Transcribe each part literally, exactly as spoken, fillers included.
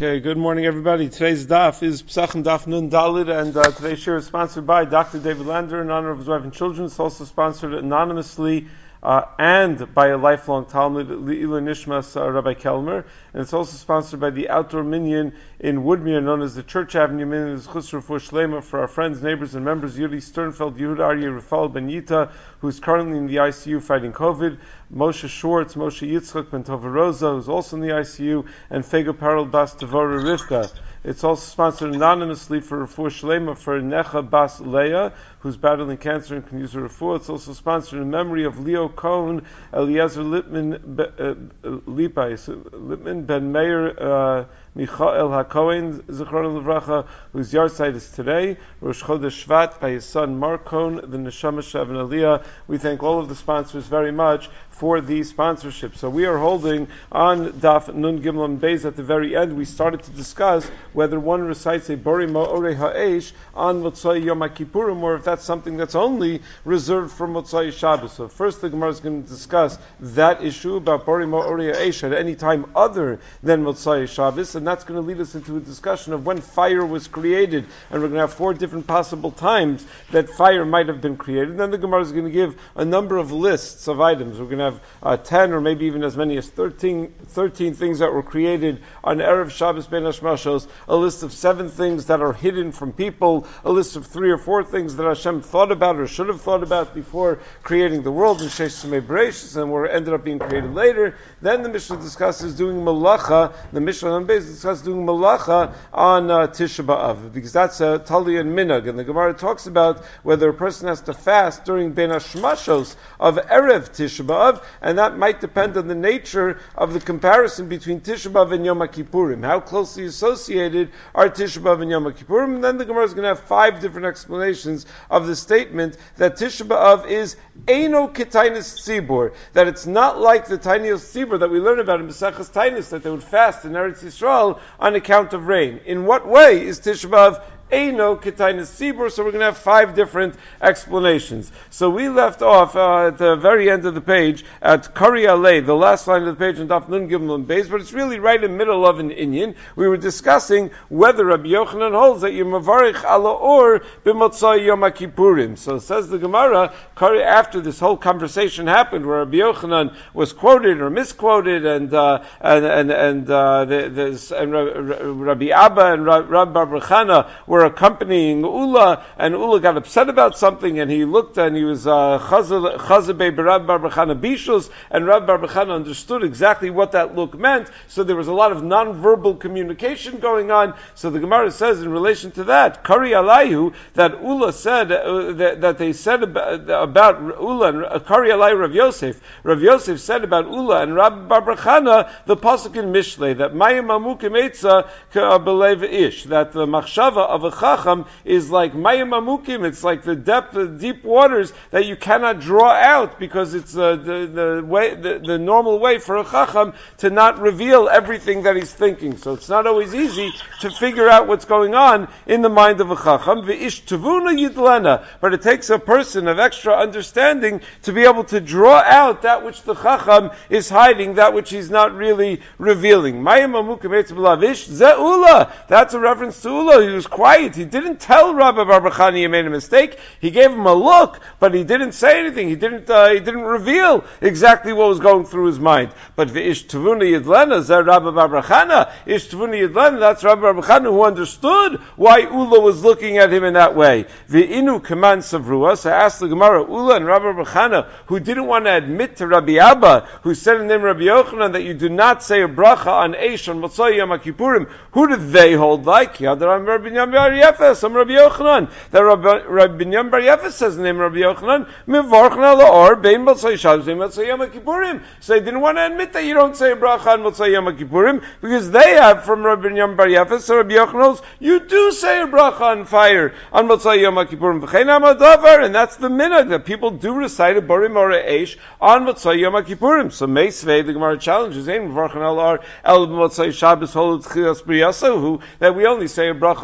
Okay, good morning everybody. Today's daf is Pesachim Daf Nun Dalid, and uh, today's shir is sponsored by Doctor David Lander in honor of his wife and children. It's also sponsored anonymously uh, and by a lifelong Talmud, Le'ilu Nishmas uh, Rabbi Kelmer, and it's also sponsored by the Outdoor Minyan in Woodmere, known as the Church Avenue Minyan. It's Chus Refuah Shlema for our friends, neighbors, and members, Yuri Sternfeld, Yehuda Aryeh, Rafael Ben Yita, who's currently in the I C U fighting COVID, Moshe Schwartz, Moshe Yitzchak Ben Tova Rosa, who's also in the I C U, and Fego Parel Bas Devora Rivka. It's also sponsored anonymously for Refuah Shlema for Necha Bas Leah, who's battling cancer and can use her refuah. It's also sponsored in memory of Leo Cohn, Eliezer Lipman, uh, Lipais, Lipman Ben Meir, uh, Michael HaKohen, Zichron Levracha, whose yahrzeit is today, Rosh Chodesh Shvat, by his son Mark Cohn, the Neshama Shavan Aliyah. We thank all of the sponsors very much for the sponsorship. So we are holding on Daf Nun Gimel Beis at the very end. We started to discuss whether one recites a Bori Ma'orei Ha'esh on Motzai Yom HaKippurim, or if that's something that's only reserved for Motzai Shabbos. So first the Gemara is going to discuss that issue about Bori Ma'orei Ha'esh at any time other than Motzai Shabbos, and that's going to lead us into a discussion of when fire was created, and we're going to have four different possible times that fire might have been created. Then the Gemara is going to give a number of lists of items. We're going to have uh, ten or maybe even as many as thirteen, thirteen things that were created on Erev Shabbos Ben Hashmashos, a list of seven things that are hidden from people, a list of three or four things that Hashem thought about or should have thought about before creating the world, and Sheish Samei Bereshis, and were ended up being created later. Then the Mishnah discusses doing malacha. The Mishnah on Beis discusses doing malacha on uh, Tisha B'Av, because that's a Tali and Minag, and the Gemara talks about whether a person has to fast during Ben Hashmashos of Erev Tisha B'Av, and that might depend on the nature of the comparison between Tisha B'Av and Yom HaKippurim. How closely associated are Tisha B'Av and Yom HaKippurim? And then the Gemara is going to have five different explanations of the statement that Tisha B'Av is Eino Ketainis Tzibur, that it's not like the Tainios Tzibur that we learn about in Maseches Tainis, that they would fast in Eretz Yisrael on account of rain. In what way is Tisha B'Av Eino Ketainis Tzibur? So we're going to have five different explanations. So we left off uh, at the very end of the page at Kari Alei, the last line of the page in Daf Nun Gimel and Beis, but it's really right in the middle of an inyan. We were discussing whether Rabbi Yochanan holds that you mavarich ala or b'motzai Yom HaKippurim. So says the Gemara, Kari, after this whole conversation happened, where Rabbi Yochanan was quoted or misquoted, and uh, and and and, uh, the, the, and Rabbi Abba and Rabbi Bar Chana were accompanying Ula, and Ula got upset about something, and he looked and he was Chazabei Barab Bar Chana Bishus, and Rab Bar Chana understood exactly what that look meant. So there was a lot of non-verbal communication going on. So the Gemara says in relation to that, Kari Alayu, that Ula said uh, that, that they said about, about Ula and uh, Kari Alayu Rav Yosef. Rav Yosef said about Ula and Rab Bar Chana the pasuk in Mishlei that Mayim Amukim Eitza Ka'abelev Ish, that the machshava of a chacham is like mayim amukim. It's like the depth, the deep waters that you cannot draw out, because it's uh, the the way, the, the normal way for a chacham to not reveal everything that he's thinking. So it's not always easy to figure out what's going on in the mind of a chacham. V'ish tavuna yidlena, but it takes a person of extra understanding to be able to draw out that which the chacham is hiding, that which he's not really revealing. Mayim amukim eitz b'lavish ze'ula. That's a reference to Ula. He was quiet. He didn't tell Rabbi Bar Chana he made a mistake. He gave him a look, but he didn't say anything. He didn't. Uh, he didn't reveal exactly what was going through his mind. But v'ish tavuna yidlena zeh Rabbi Bar Chana. Ish tavuna yidlena. That's Rabbi Bar Chana who understood why Ula was looking at him in that way. V'inu kaman savrua. So I asked the Gemara, Ula and Rabbi Bar Chana, who didn't want to admit to Rabbi Abba, who said in the name of Rabbi Yochanan that you do not say a bracha on Eish on Motzai Yom HaKippurim. Who did they hold like? Yadaram Rabbi Binyan Bar Yefes, some Rabbi Yochanan. That Rabbi Binyan Bar Yefes says in the name of Rabbi Yochanan, Mivarchna la'or bein Motzai Shabbos bein Motzai Yom HaKippurim. So they didn't want to admit that you don't say a bracha on Motzai Yom HaKippurim, because they have from Rabbi Binyan Bar Yefes, so Rabbi Yochanan holds, you do say a bracha on fire on Motzai Yom HaKippurim. V'chein amadavar, and that's the minhag, that people do recite a Bori Ma'orei Eish on Motzai Yom HaKippurim. So Meisvei, the Gemara challenges, Ein Mivarchna la'or el Motzai Shabbos holds Chilas Briyasahu, that we only say a bracha on uh,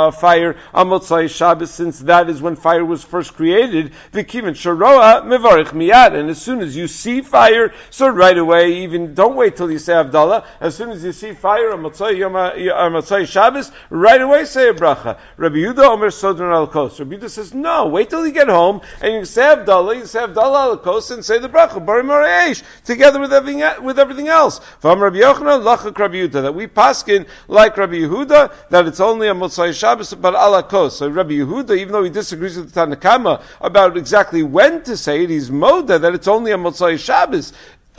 uh, fire on Motzai Shabbos, since that is when fire was first created. V'kiven sharoa mevarich miyad, and as soon as you see fire, so right away, even don't wait till you say Havdalah. As soon as you see fire on Motzai Yom on Motzai Shabbos, right away say a bracha. Rabbi Yehuda Omer Sodron al Kos. Rabbi Yehuda says no, wait till you get home and you say Havdalah, you say Havdalah al Kos and say the bracha Bari Moreish together with everything with everything else. From Rabbi Yochanan lachak Rabbi Yehuda, that we paskin like Rabbi Yehuda that it's only on Motzai Shabbos but ala Kos. So Rabbi Yehuda, even though he disagrees with the Tanakama about exactly when to say it, he's moda that it's only on Motzai Shabbos.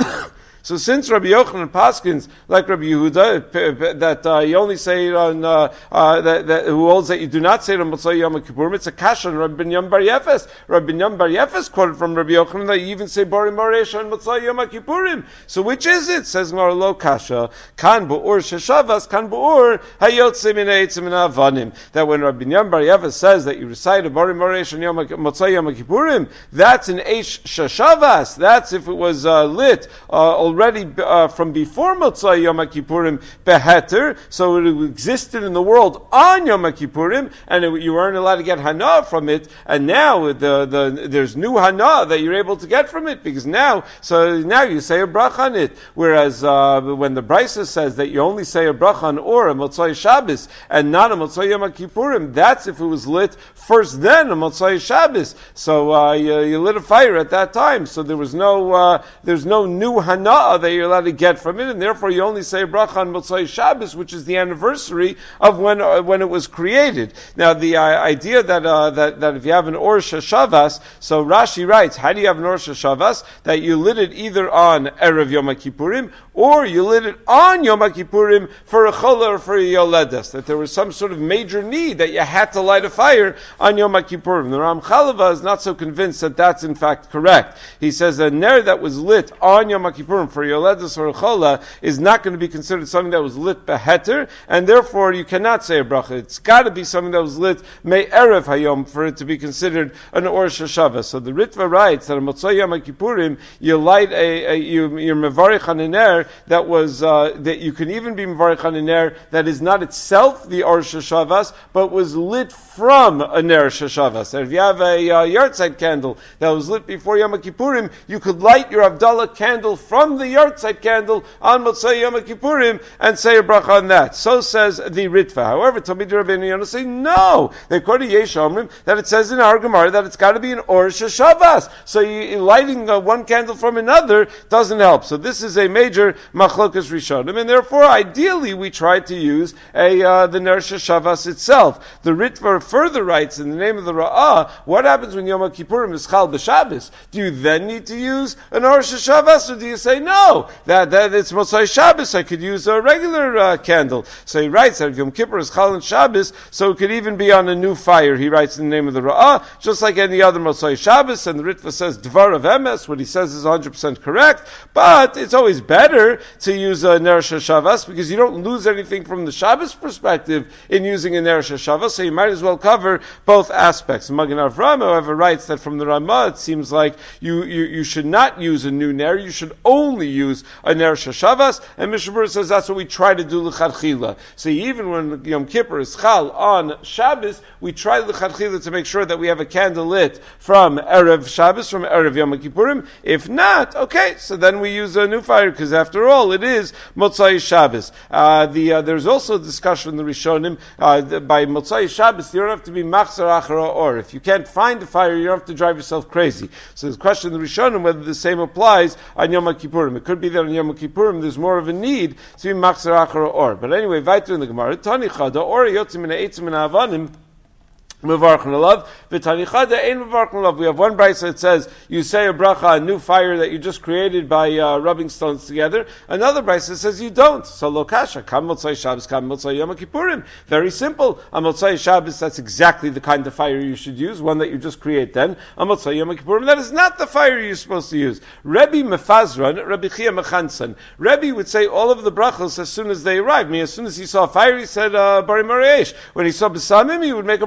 So since Rabbi Yochanan Paskins, like Rabbi Yehuda, that uh, you only say it on, uh, uh, that, that, who holds that you do not say it on Motzai Yom Kippurim, it's a kasha on Rabbi Binyan Bar Yefes. Rabbi Binyan Bar Yefes quoted from Rabbi Yochanan that you even say Bari Moreish on Motzai Yom Kippurim. So which is it? Says Mar Lo Kasha, Kan Bu'ur Sheshavas, Kan Bu'ur Hayotze Min Eitzim Min Avanim. That when Rabbi Binyan Bar Yefes says that you recite a Bari Moreish on Yom, Motzai Yom Kippurim, that's an Eish Sheshavas. That's if it was uh, lit, uh, already uh, from before Motzai Yom Kippurim beheter, so it existed in the world on Yom Kippurim, and it, you weren't allowed to get hana from it, and now the, the, there's new hana that you're able to get from it, because now, so now you say a bracha on it, whereas uh, when the Brisa says that you only say a bracha on or a Motzai Shabbos, and not a Motzai Yom Kippurim, that's if it was lit first then, a Motzai Shabbos, so uh, you, you lit a fire at that time, so there was no, uh, there's no new hana that you're allowed to get from it, and therefore you only say bracha on Motzai Shabbos, which is the anniversary of when uh, when it was created. Now, the uh, idea that uh, that that if you have an Or Sheshavas, so Rashi writes, how do you have an Or Sheshavas? That you lit it either on Erev Yom Kippurim, or you lit it on Yom Kippurim for a cholah or for a yoledes, that there was some sort of major need that you had to light a fire on Yom Kippurim. The Ramchalava is not so convinced that that's in fact correct. He says a ner that was lit on Yom Kippurim for yoledes or a cholah is not going to be considered something that was lit beheter, and therefore you cannot say a bracha. It's got to be something that was lit me erev hayom for it to be considered an Or Sheshavas. So the Ritva writes that on Motzai Yom Kippurim you light a, a you, you're mevarich on an ner that was uh, that you can even be mevarich on an ner that is not itself the Or Sheshavas, but was lit from a ner Sheshavas. And if you have a uh, yahrzeit candle that was lit before Yom Kippurim, you could light your Havdalah candle from the yahrzeit candle on Motzai Yom Kippurim and say a bracha on that. So says the Ritva. However, Talmidei Rabbeinu Yonah say no. They quote Yesh Omrim that it says in our Gemara that it's got to be an Or Sheshavas. So you, lighting uh, one candle from another doesn't help. So this is a major machlokas rishonim, and therefore, ideally, we try to use a uh, the Ner Sheshavas itself. The Ritva further writes in the name of the Ra'ah, what happens when Yom Kippurim is Chal b'Shabbos? Do you then need to use an Or Sheshavas, or do you say no? That that it's Motzai Shabbos, I could use a regular uh, candle. So he writes that if Yom Kippur is Chal and Shabbos, so it could even be on a new fire. He writes in the name of the Ra'ah, just like any other Motzai Shabbos, and the Ritva says Dvar of Emes, what he says is one hundred percent correct, but it's always better to use a Ner Sheshavas, because you don't lose anything from the Shabbos perspective in using a Ner Sheshavas, so you might as well cover both aspects. Magen Avraham, however, writes that from the Ramah, it seems like you, you, you should not use a new Ner, you should only use a Ner Sheshavas, and Mishnah Berurah says that's what we try to do l'chadchila. So even when Yom Kippur is Chal on Shabbos, we try l'chadchila to make sure that we have a candle lit from Erev Shabbos, from Erev Yom Kippurim. If not, okay, so then we use a new fire, because after all, it is Motzai Shabbos. Uh, the, uh, there's also a discussion in the Rishonim, uh, the, by Motzai Shabbos, you don't have to be machzor achara or. If you can't find the fire, you don't have to drive yourself crazy. So there's a question in the Rishonim whether the same applies on Yom Kippurim. It could be that on Yom Kippurim there's more of a need to be machzor achara or. But anyway, weiter in the Gemara, Tani Chada, or yotzim min ha'etzim min ha'avanim, Mevarchen alav, v'tanichada ein mevarchen alav. We have one brayso that says you say a bracha, a new fire that you just created by uh, rubbing stones together. Another brayso says you don't. So lo kasha, kam motzai Shabbos, kam motzai Yom Kippurim. Very simple. On motzai Shabbos, that's exactly the kind of fire you should use, one that you just create then. On motzai Yom Kippurim, that is not the fire you're supposed to use. Rebbe Mefazran, Rebbe Chia Mechansan. Rebbe would say all of the brachos as soon as they arrived. I mean, as soon as he saw fire, he said uh, Bari Moreish. When he saw Besamim, he would make a bracha on the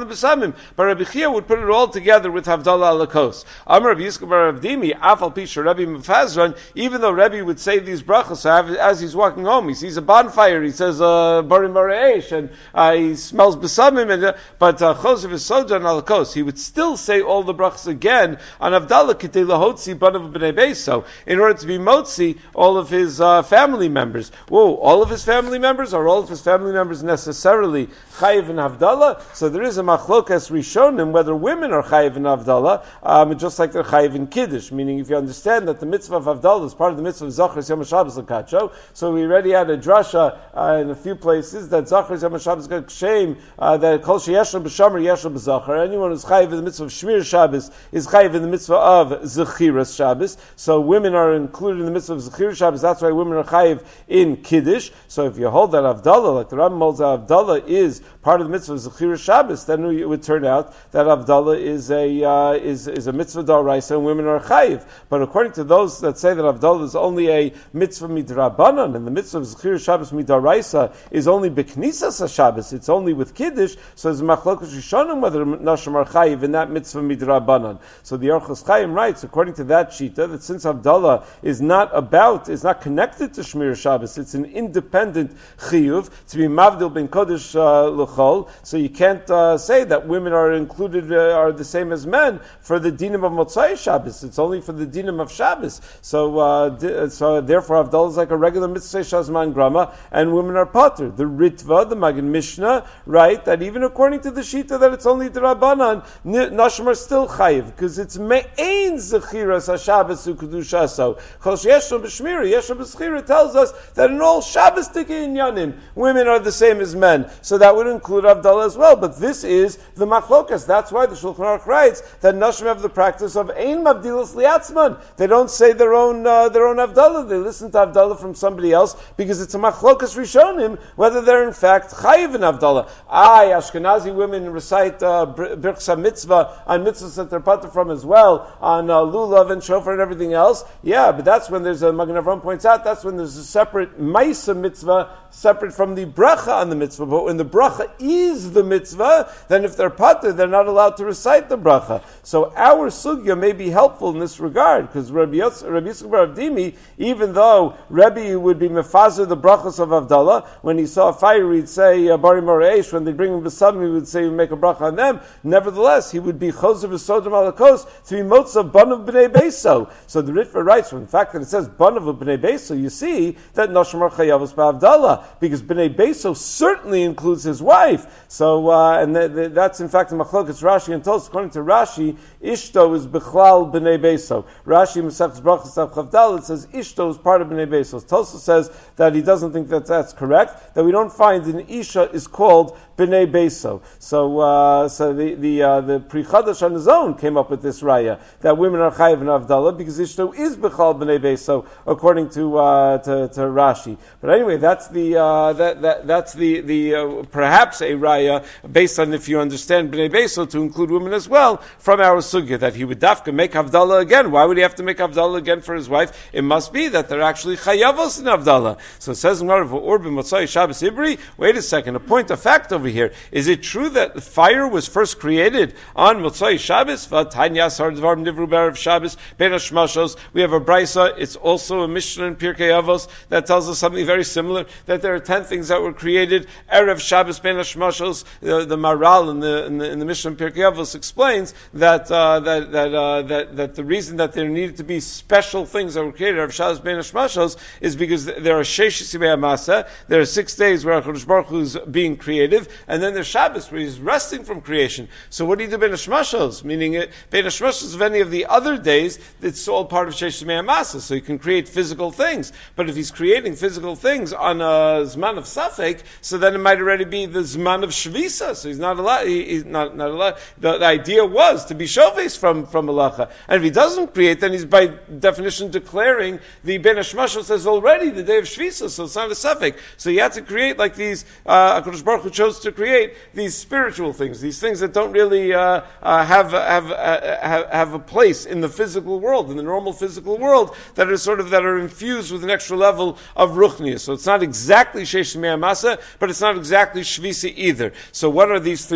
besamim. But Rabbi Chia would put it all together with Havdalah alakos. Amar Rabbi Yisrael bar Avdimi, afal pisha Rabbi Mefazron, even though Rabbi would say these brachas, so as he's walking home, he sees a bonfire, he says, uh, barim bareish, and uh, he smells besamim, and, uh, but chosev is sojan alakos. He would still say all the brachas again on Havdalah, kitei lahotzi banav b'nei beiso, in order to be motzi all of his uh, family members. Whoa, all of his family members? Are all of his family members necessarily chayiv in Havdalah? So there is a machlokas rishonim whether women are chayiv in Havdalah, um, just like they're chayiv in Kiddush, meaning if you understand that the mitzvah of Havdalah is part of the mitzvah of Zachar Yom HaShabbos L'Kacho, so we already had a drasha uh, in a few places that Zachar Yom HaShabbos got shame, uh, that kol sheyeshlo b'shamar yeshlo b'zachar. Anyone who's chayiv in the mitzvah of Shmir Shabbos is chayiv in the mitzvah of Zechiras Shabbos. So women are included in the mitzvah of Zechiras Shabbos. That's why women are chayiv in Kiddush. So if you hold that Havdalah, like the Rambam holds that Havdalah is part of the mitzvah of Zechiras Shabbos, then it would turn out that Havdalah is a uh, is is a mitzvah d'oraisa and women are chayiv. But according to those that say that Havdalah is only a mitzvah midrabanan and the mitzvah of Zechiras Shabbos midaraisa is only beknisas Shabbos, it's only with Kiddush, so there's a machlokas rishonim whether nashim are chayiv in that mitzvah midrabanan. So the Orchos Chaim writes, according to that shita, that since Havdalah is not about, is not connected to Shmir Shabbos, it's an independent chiyuv to be mavdil ben kodesh uh, l'chol, so you can't uh, say that women are included, uh, are the same as men for the dinim of Motzai Shabbos. It's only for the dinim of Shabbos. So, uh, di- so therefore, Havdalah is like a regular mitzvah shazman grama, and women are pater. The Ritva, the Magen Mishnah, right? That even according to the shita that it's only the Rabbanan, nashim are still chayiv because it's me'ain zechiras haShabbos u'kedushaso. Chol sheyeshlo b'shmira, yeshlo b'schira tells us that in all Shabbos tikei inyanim, women are the same as men. So that would include Havdalah as well. But this is the machlokas. That's why the Shulchan Aruch writes that nashim have the practice of ein mavdilas liatzman. They don't say their own uh, their own Havdalah. They listen to Havdalah from somebody else because it's a machlokas rishonim whether they're in fact chayiv in Havdalah. Aye, Ashkenazi women recite uh, Birchas HaMitzvah on mitzvahs that they're pater from as well, on uh, lulav and shofar and everything else. Yeah, but that's when there's a Magen Avraham points out that's when there's a separate Maisa mitzvah separate from the bracha on the mitzvah. But when the bracha is the mitzvah, then if they're pater, they're not allowed to recite the bracha. So our sugya may be helpful in this regard because Rabbi Yisrael bar Avdimi, even though Rabbi would be mefazer the brachas of Havdalah, when he saw a fire, he'd say barim bareish. When they bring him besamim, he would say he would make a bracha on them. Nevertheless, he would be chosev v'sodom alakos to be motzav banav b'nei beiso. So the Ritva writes from the fact that it says banav b'nei beiso, you see that nashim are chayavos b'Havdalah because b'nei beiso certainly includes his wife. So uh, and th- th- that's in fact the machlokas Rashi and Tosfos. According to Rashi, Ishto is bichlal b'nei beiso. Rashi Masechtas Brachos of Chavdal, it says Ishto is part of b'nei beiso. Tosfos says that he doesn't think that that's correct. That we don't find an Isha is called b'nei beiso. So uh, so the the uh, the Pri Chadash on his own came up with this raya that women are chayiv in Havdalah because Ishto is bichlal b'nei beiso according to, uh, to to Rashi. But anyway, that's the uh, that, that that's the the uh, perhaps a raya based on if you understand b'nei beiso to include women as well from our sugya that he would dafka make Havdalah again. Why would he have to make Havdalah again for his wife? It must be that they're actually chayavos in Havdalah. So it says in Gemara or b'motzai Shabbos Ibri. Wait a second, a point of fact over here. Is it true that the fire was first created on Motzai Shabbos? Shabbos, we have a brisa. It's also a Mishnah in Pirkei Avos that tells us something very similar. That there are ten things that were created erev Shabbos ben Hashmashos. The, the Maral in the, in the in the Mishnah in Pirkei Avos explains that uh, that that, uh, that that the reason that there needed to be special things that were created erev Shabbos ben Hashmashos is because there are sheish simei hamasa. There are six days where HaKadosh Baruch Hu is being creative, and then there's Shabbos where he's resting from creation. So what do you do ben Hashmashos? Meaning it, ben Hashmashos of any of the other days, it's all part of sheish simei hamasa. So he can create physical things. But if he's creating physical things on a zman of safek, so then it might already be the zman of shvisa. So he's not allowed. He, he's not not allowed. The, the idea was to be shoves from from malacha. And if he doesn't create, then he's by definition declaring the ben Hashmashos as already the day of shvisa. So it's not a safek. So he had to create like these. Uh, HaKadosh Baruch Hu chose to create these spiritual things, these things that don't really uh, uh, have have, uh, have have a place in the physical world, in the normal physical world, that are sort of that are infused with an extra level of ruchnius. So it's not exactly sheish simei hamasa, but it's not exactly shvisa either. So what are these three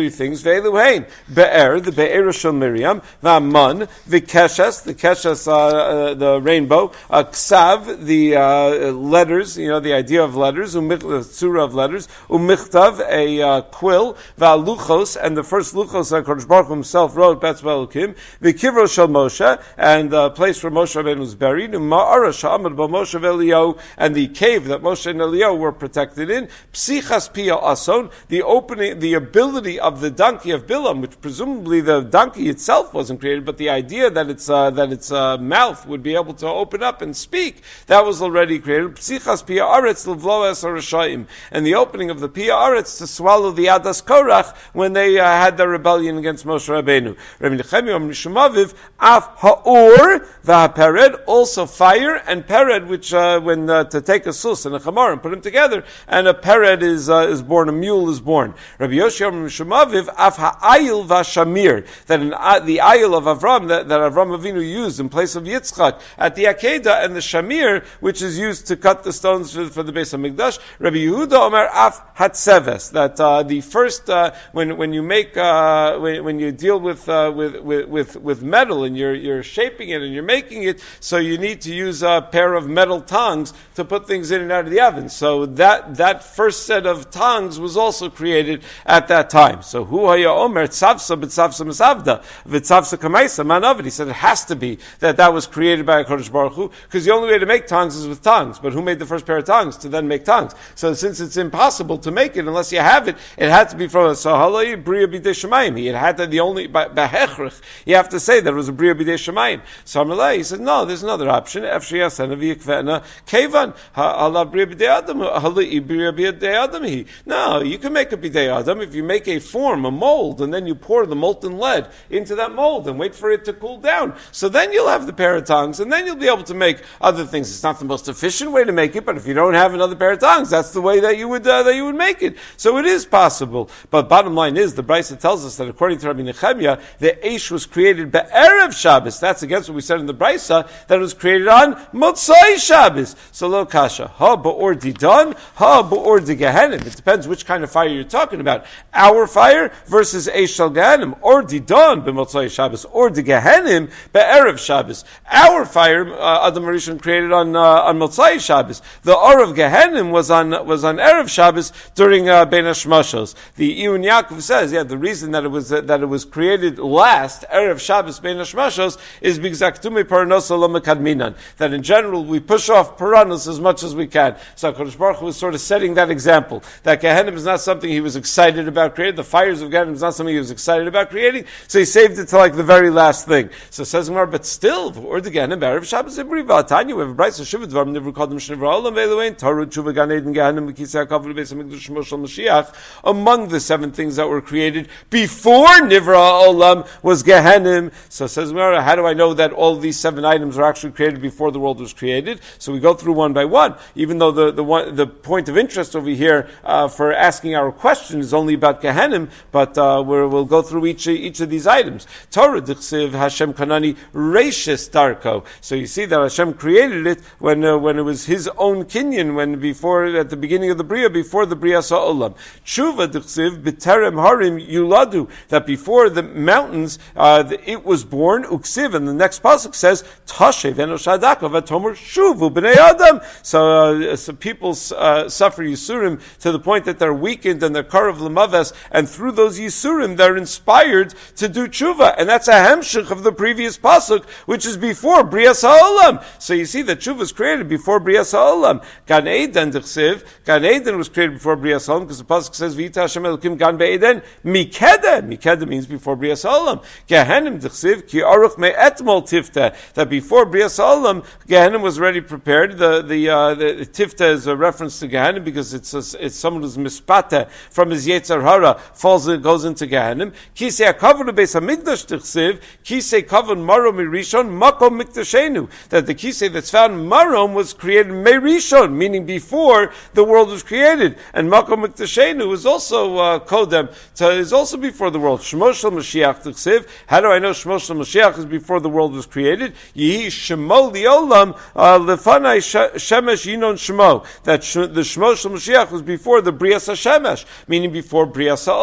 three things. Ve'eluhain, be'er, the be'er shel Miriam, va'aman, the keshes, the keshes, uh, uh, the rainbow, uh, ksav, the uh, letters, you know, the idea of letters, umich, surah of letters, umichtav, a uh, quill, va'luchos, and the first luchos that Kodesh Baruch Hu himself wrote, Betzva Elokim, the kivro shel Moshe, and the place where Moshe Rabbeinu was buried, ma'ara sha'amad b'Moshe ve'Eliyahu, and the cave that Moshe and Eliyahu were protected in, psichas pia ason, the opening, the ability of the donkey of Bilam, which presumably the donkey itself wasn't created, but the idea that its uh, that its uh, mouth would be able to open up and speak, that was already created. Psichas pia aretz l'vlo es harashayim, and the opening of the pia aretz to swallow the Adas Korach when they uh, had their rebellion against Moshe Rabbeinu. Rabbi Nechemia Mishmaviv af ha'or v'hapered, also fire and pered, which uh, when uh, to take a sus and a chamar and put them together, and a pered is uh, is born, a mule is born. Rabbi Yoshua Mishmaviv af ha'ayil v'shamir, that in, uh, the ayil of Avram that, that Avram Avinu used in place of Yitzchak at the Akedah, and the shamir which is used to cut the stones for, for the Beis Hamikdash. Rabbi Yehuda Omer af hatzeves, that uh, the first uh, when when you make uh, when, when you deal with, uh, with with with with metal and you're you're shaping it and you're making it, so you need to use a pair of metal tongs to put things in and out of the oven. So that that first set of tongs was also created at that time. So hu haya omer tzavsa b'tzavsa misavda v'tzavsa kamaisa manavid. He said it has to be that that was created by a Kodesh Baruch Hu, because the only way to make tongs is with tongs. But who made the first pair of tongs to then make tongs? So since it's impossible to make it unless you have it, it had to be from a sahalai bria b'dei shemayim. He had to the only by hechrich. You have to say that it was a bria b'dei shemayim. So Amalei, he said no, there's another option. Efshiyasena v'yikvena kevan hala bria b'dei adam hala bria b'dei adam he. No, you can make a b'dei adam if you make a form, a mold, and then you pour the molten lead into that mold and wait for it to cool down. So then you'll have the pair of tongs, and then you'll be able to make other things. It's not the most efficient way to make it, but if you don't have another pair of tongs, that's the way that you would uh, that you would make it. So it is possible. But bottom line is, the Brisa tells us that according to Rabbi Nechemia, the Eish was created be'erev Shabbos. That's against what we said in the Brisa, that it was created on Motzai Shabbos. So lo kasha. Ha ba'or didon, ha ba'or di Gehenim. It depends which kind of fire you're talking about. Our fire versus Eish shel Gehenim. Or didon b'Motzai Shabbos. Or di Gehenim be'erev Shabbos. Our fire, uh, Adam Rishon created on uh, on Motzai Shabbos. The Or of Gehenim was on was on Erev Shabbos during uh, Ben Hashmashos. The Iyun Yaakov says, yeah, the reason that it was uh, that it was created last Erev Shabbos Ben Hashmashos is because Aktume Paranosa Lo Mekadminan. That in general we push off Paranos as much as we can. So HaKadosh Baruch Hu was sort of setting that example. That Gehenim is not something he was excited about creating. The fires of Gehenim is not something he was excited about creating. So he saved it to like the very last thing. So says Gemara, but still, or the Gehenim Erev Shabbos Ibri V'Atanya. We have a bright so Shivat Dvarim Nivru Kodem Shnivra Olam Ve'Elohein Taru Tshuva Gan Eden Gehenim V'Kisei HaKavod Beis Hamikdash Shmo Shel Mashiach. Among the seven things that were created before Nivra Olam was Gehenim. So says Gemara, how do I know that all of these seven items were actually created before the world was created? So we go through one by one. Even though the the, one, the point of interest over here uh, for asking our question is only about Gehenim, but uh, we're, we'll go through each each of these items. Torah Dichsiv Hashem Kanani Reishis Darko. So you see that Hashem created it when uh, when it was His own kinyan, when before at the beginning of the Bria, before the Bria Sa'olam. Tshuva Dichsiv B'terem Harim Yuladu, that before the mountains uh, the, it was born. Uksiv, and the next pasuk says Tashev Enoshadaka V'Tomer Shuvu B'nei Adam. So, uh, so people uh, suffer Yisurim to the point that they're weakened and they're Karav L'Maves, and through those Yisurim they're inspired to do tshuva, and that's a hemshich of the previous pasuk, which is before Brias Ha'olam. So you see that tshuva was created before Brias Ha'olam. Gan Eden D'chsiv, Gan Eden was created before Brias Ha'olam, because the pasuk says V'yita Hashem Elokim Gan Be'eden Mikeda. Mikeda means before Brias Ha'olam. Gehenim D'chsiv Ki Aruch Me'etmol Tifta, that before Brias Ha'olam Gehenim was already prepared. The the, uh, the, the Tifta is a reference to Gehenim because it's a, it's someone who's mispata from his Yetzer Hara falls goes into Gehenim. Kisei HaKavod Beis Hamikdash T'chsiv Kisei Kavod Marom Mirishon Makom Miktashenu, that the Kisei that's found in Marom was created Merishon, meaning before the world was created, and Makom Miktashenu is also uh, Kodem, so is also before the world. Shmo Shel Mashiach T'chsiv. How do I know Shmo Shel Mashiach is before the world was created? Yehi Shemo Liolam Lefanai Shemesh Yinon Shemo, that the Shmo Shel Mashiach was before the Brias HaShemesh, meaning before Brias HaOlam.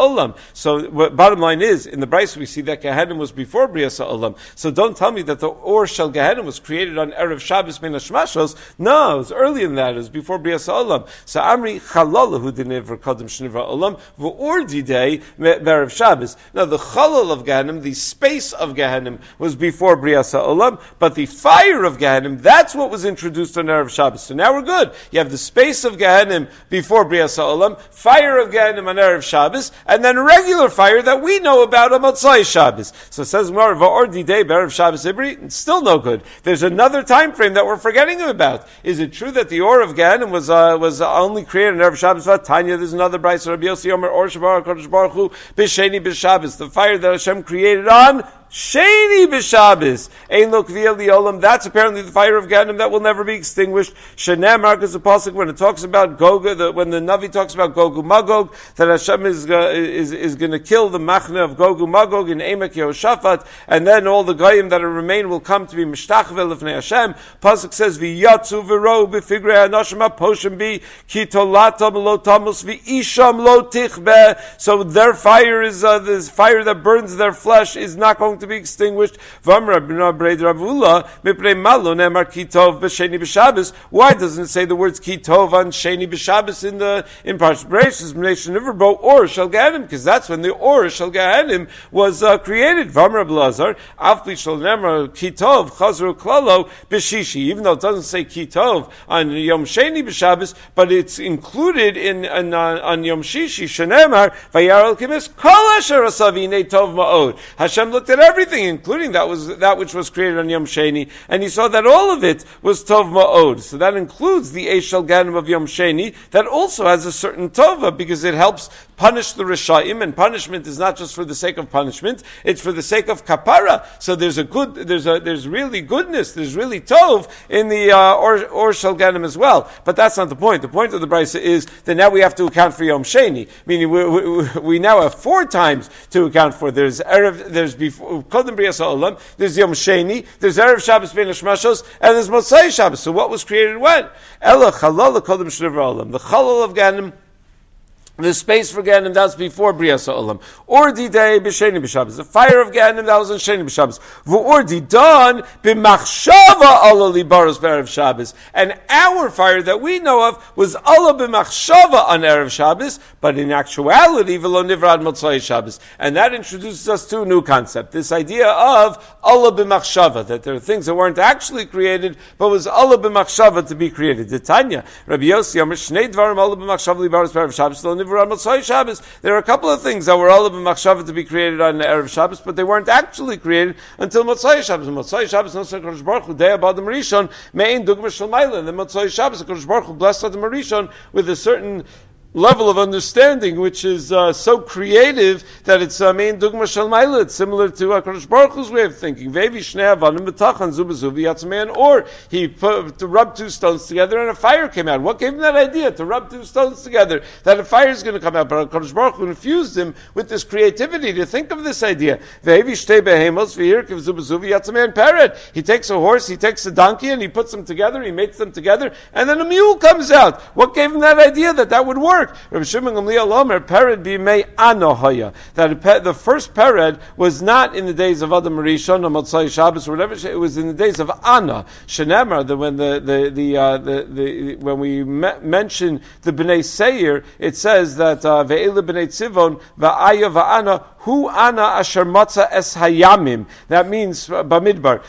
Olam. So what, bottom line is, in the Bryce we see that Gehenim was before Brias Olam. So don't tell me that the Or Shel Gehenim was created on Erev Shabbos Min Hashmashos. No, it was earlier than that. It was before Brias Olam. So Amri Chalal Hu Dinivra Kodem Shnivra Olam V'Or Didei Erev Shabbos. Now the Chalal of Gehenim, the space of Gehenim, was before Brias Olam, but the fire of Gehenim, that's what was introduced on Erev Shabbos. So now we're good. You have the space of Gehenim before Brias Olam, fire of Gehenim on Erev Shabbos, and then regular fire that we know about on Motzai Shabbos. So it says Gemara, Va'or Didei B'Erev Shabbos Ibri, it's still no good. There's another time frame that we're forgetting about. Is it true that the Or of Gehenim was uh, was only created on Erev Shabbos? Tanya, there's another Bryce, Rabbi Yossi Omer, Or Shabar HaKadosh Baruch Hu, B'Sheni B'Shabbos, the fire that Hashem created on Sheni b'Shabbos. Ein lo kviyah li'olam. That's apparently the fire of Gehenim that will never be extinguished. Shenem Marcus the pasuk when it talks about Gog, the, when the Navi talks about Gog Magog, that Hashem is uh, is is going to kill the machne of Gog Magog in Emek Yehoshaphat, and then all the goyim that remain will come to be mishtachvel lifnei Hashem. Pasuk says v'yatzu v'ro b'figrei hanoshim haposhem bi ki tolatam lo tamus v'isham lo tichbe. So their fire is uh, this fire that burns their flesh is not going to be extinguished. Why doesn't it say the words kitov on sheni b'Shabbos in the in Parshas Bereishis Bnei Niverbo or Shel Gehenim? Because that's when the or Shel Gehenim was uh, created. V'amar Blazar afli shel nemar kitov chazru klalo b'shishi. Even though it doesn't say kitov on Yom Sheni b'Shabbos, but it's included in, in uh, on Yom Shishi shenemar vayar el kimis kol asher asavine tov ma'od. Hashem looked at everything, including that was that which was created on Yom Sheni, and he saw that all of it was Tov Ma'od. So that includes the Eish Shel Gehenim of Yom Sheni, that also has a certain Tova, because it helps punish the Rishayim, and punishment is not just for the sake of punishment, it's for the sake of kapara. So there's a good, there's a, there's really goodness, there's really Tov in the uh, Or, or Shel Gehenim as well. But that's not the point. The point of the Brisa is that now we have to account for Yom Sheni, meaning we, we, we now have four times to account for. There's Erev, there's before, Kodem Brias Olam, there's Yom Sheni, there's Erev Shabbos Ben Hashmashos, and there's Motzai Shabbos. So what was created when? Ela Chalal Kodem Shnivra Olam. The Chalal of Gehenim, the space for Gehenim, that was before Brias Olam. Or Didei b'Sheni b'Shabbos. The fire of Gehenim, that was on Sheni b'Shabbos. V'or Didan b'machshava ala libaros b'Erev Shabbos. And our fire that we know of was ala b'machshava on Erev Shabbos, but in actuality, v'lo nivrad Motzai Shabbos. And that introduces us to a new concept. This idea of ala b'machshava, that there are things that weren't actually created, but was ala b'machshava to be created. The Tanya, Rabbi Yossi Yomer, Shnei dvarim ala b'machshava libaros b'Erev Shabbos, lo nivrad Motzai Shabbos. There are a couple of things that were all of machshava to be created on the Erev Shabbos, but they weren't actually created until Motzai Shabbos. Motzai Shabbos, no Kodesh Baruch Hu, Dei Adam Rishon, Mein Dugma Shel Maila. The Motzai Shabbos, Kodesh Baruch Hu blessed Adam Rishon with a certain level of understanding, which is uh, so creative that it's uh, main dugma shel maila. It's similar to uh, Kodesh Baruch Hu's way of thinking. Vevi shnei avanim b'tachan zu b'zuvi yatzmein. Or he put, to rub two stones together and a fire came out. What gave him that idea to rub two stones together that a fire is going to come out? But Kodesh Baruch Hu infused him with this creativity to think of this idea. Vevi shtei behemos v'yirkiv zu b'zuvi yatzmein pered. He takes a horse, he takes a donkey, and he puts them together. He mates them together, and then a mule comes out. What gave him that idea that that would work? Rabbi Shimon Gamliel Omer, Pered b'mei Anohaya. That the first Pered was not in the days of Adam Rishon or Motzai Shabbos or whatever. It was in the days of Anna. Shenemar, that when the the the, uh, the, the when we me- mention the Bnei Seir, it says that ve'ele Bnei Tzivon va'aya va'ana hu Ana asher matza es hayamim. That means uh, Bamidbar.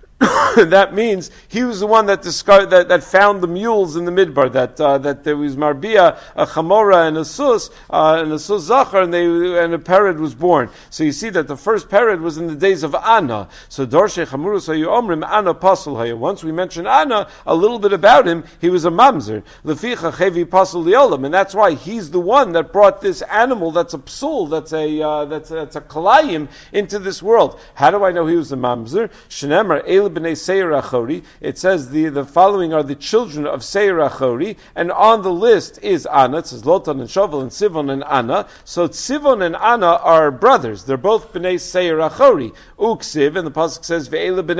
That means he was the one that, discard, that that found the mules in the midbar. That uh, that there was Marbia, a Chamora, and a Sus, uh, and a Sus Zachar, and they and a Pered was born. So you see that the first Pered was in the days of Anna. So Dorshe Chamurus Hayu Omrim Anna Pasul Hayu. Once we mentioned Anna, a little bit about him, he was a mamzer. Leficha Chevi Pasul Liolam, and that's why he's the one that brought this animal that's a psul, that's a uh, that's a, that's a kalayim into this world. How do I know he was a mamzer? Shenemar El B'nei Seir Achori. It says the, the following are the children of Seir Achori, and on the list is Anna. It says Lotan and Shovel and Sivon and Anna. So Sivon and Anna are brothers. They're both B'nei Seir Achori. Uksiv, and the pasuk says Ve'ela B'nei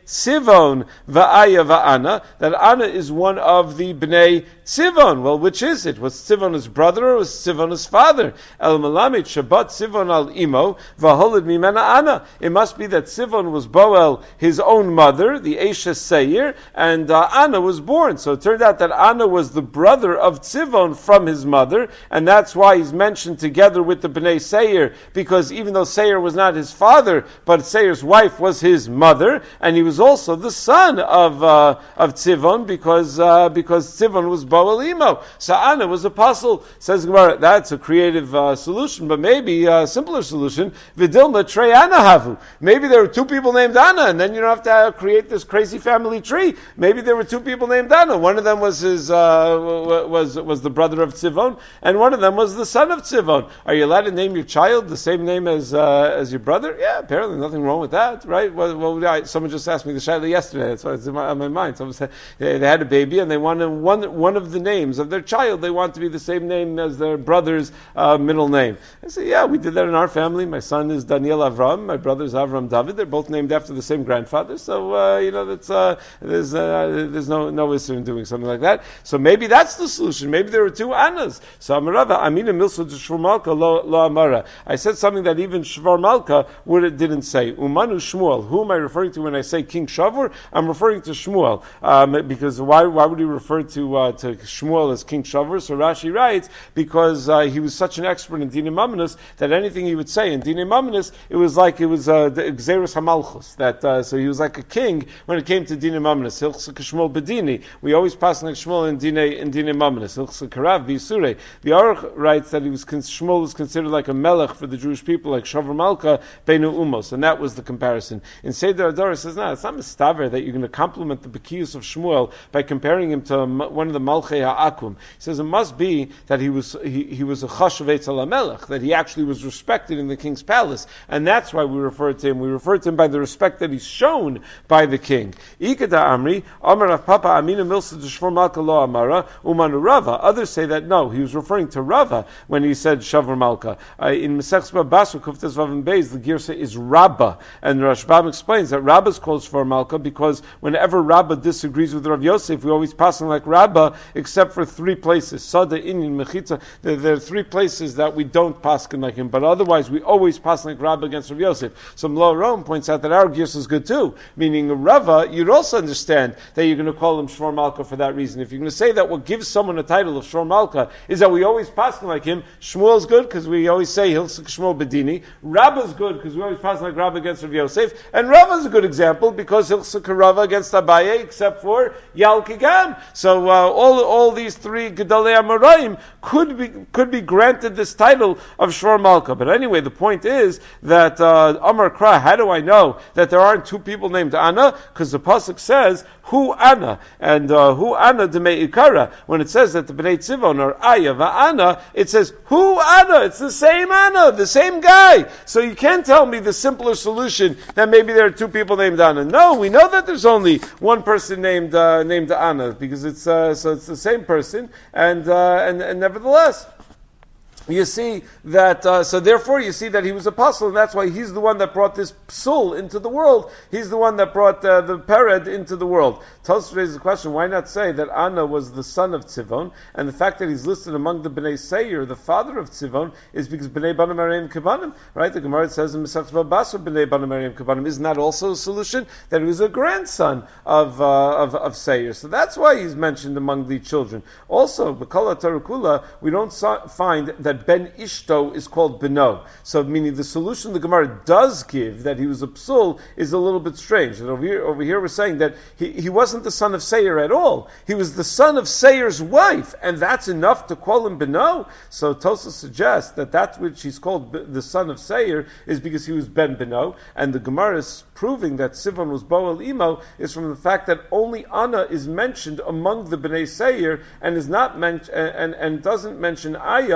Tzivon va'aya va'ana, that Anna is one of the bnei Tzivon. Well, which is it? Was Tzivon his brother or was Tzivon his father? El Malamid Shabbat Tzivon al Imo v'holid mimena Anna. It must be that Tzivon was Boel, his own mother, the Eisha Seir, and uh, Anna was born. So it turned out that Anna was the brother of Tzivon from his mother, and that's why he's mentioned together with the Bnei Seir, because even though Seir was not his father, but Seir's wife was his mother, and he was also the son of uh, of Tzivon, because uh, because Tzivon was Boel Imo. So Anna was apostle. Says Gemara, that's a creative uh, solution, but maybe a simpler solution. Vidilma Trey Anna Havu. Maybe there were two people named Anna, and then you don't have to uh, create this crazy family tree. Maybe there were two people named Anna. One of them was his uh, was was the brother of Tzivon, and one of them was the son of Tzivon. Are you allowed to name your child the same name as uh, as your brother? Yeah, apparently nothing wrong with that, right? Well, well I, someone just asked me the shaila yesterday. That's why it's in my, on my mind. Someone said they, they had a baby and they wanted one one of the names of their child. They want to be the same name as their brother's uh, middle name. I said, yeah, we did that in our family. My son is Daniel Avram. My brother is Avram David. They're both named after the same grandfather. So uh, you know that's uh, there's uh, there's no no issue in doing something like that. So maybe that's the solution. Maybe there are two Annas. So Amarava Amina Milsa Shvar Malka lo lo Amara. I said something that even Shvar Malka would didn't say. Umanu Shmuel. Who am I referring to when I say King Shavur? I'm referring to Shmuel um, because why why would he refer to uh, to Shmuel as King Shavur? So Rashi writes because uh, he was such an expert in Dinei Mamonos that anything he would say in Dinei Mamonos, it was like it was uh, the Xeris Hamalchus. That uh, so he was like a king when it came to Dinei Mamonos. Hilchsa Shmuel Bedini. We always pass like Shmuel in Dinei in Dinei Mamonos. Hilchsa Karav B'Yisure. The Aruch writes that he was Shmuel was considered like a melech for the Jewish people, like Shavur Malka Beinu Umos, and that was the comparison. In Seder Adar says, no, it's not mistaver that you're going to compliment the Bekius of Shmuel by comparing him to one of the Malchei Ha'akum. He says it must be that he was he, he was a Chashav Eitzel HaMelech, that he actually was respected in the king's palace, and that's why we refer to him. We refer to him by the respect that he's shown by the king. Ikada Amri Amar Rav Papa Amina Milsa Shvar Malka Lo Amara Umanu Rava. Others say that no, he was referring to Rava when he said Shavur Malka. Uh, in Mesechus Babasu Kuftes Vav Beis, the Girsa is Rabbah, and Rashbam explains that Rabbah is called Shvar Malka because whenever Rabbah disagrees with Rav Yosef, we always pass him like Rabbah, except for three places. Sada, Inyan, Mechitza. There, there are three places that we don't pass him like him, but otherwise we always pass like Rabbah against Rav Yosef. So Mlo Rome points out that our Girsa is good too, meaning Rava, you'd also understand that you're going to call him Shvar Malka for that reason. If you're going to say that what gives someone a title of Shvar Malka is that we always pass him like him, Shmuel's good because we always say Hilchsa Shmuel Bedini. Rabbah's good because we always pass like Rabbah against Rav Yosef, and Rava's a good example because Hilchsa Rava against Abaye, except for Yalkigam. So uh, all all these three Gedalei Amoraim could be could be granted this title of Shvar Malka. But anyway, the point is that uh, Amar Kra, how do I know that there aren't two people named Anna? Because the pasuk says Hu Anna, and uh, Hu Anna Demei Ikara. When it says that the Bnei Tzivon are Aya va'Anna, it says Hu Anna. It's the same Anna, the same guy. So you can't tell me the simpler solution that maybe there are two people named Anna. No, we know that there's only one person named uh, named Anna because it's uh, so it's the same person, and uh, and, and nevertheless. You see that, uh, so therefore you see that he was apostle, and that's why he's the one that brought this psul into the world. He's the one that brought uh, the pered into the world. Tosfos raises the question, why not say that Anna was the son of Tzivon, and the fact that he's listed among the Bnei Seir, the father of Tzivon, is because Bnei Bana Maryam Kebanim, right? The Gemara says in Mesechus Babasra, Bnei Bana Maryam Kebanim. Isn't that also a solution? That he was a grandson of, uh, of, of Seir. So that's why he's mentioned among the children. Also, B'kol HaTarakula, we don't so- find that Ben Ishto is called Beno. So, meaning the solution the Gemara does give, that he was a psul, is a little bit strange. And over here, over here we're saying that he, he wasn't the son of Seir at all. He was the son of Seir's wife, and that's enough to call him Beno? So, Tosfos suggests that that which he's called the son of Seir is because he was Ben Beno, and the Gemara is proving that Sivon was Boel Imo is from the fact that only Anna is mentioned among the Bnei Seir, and is not mentioned, and, and doesn't mention Aya, who is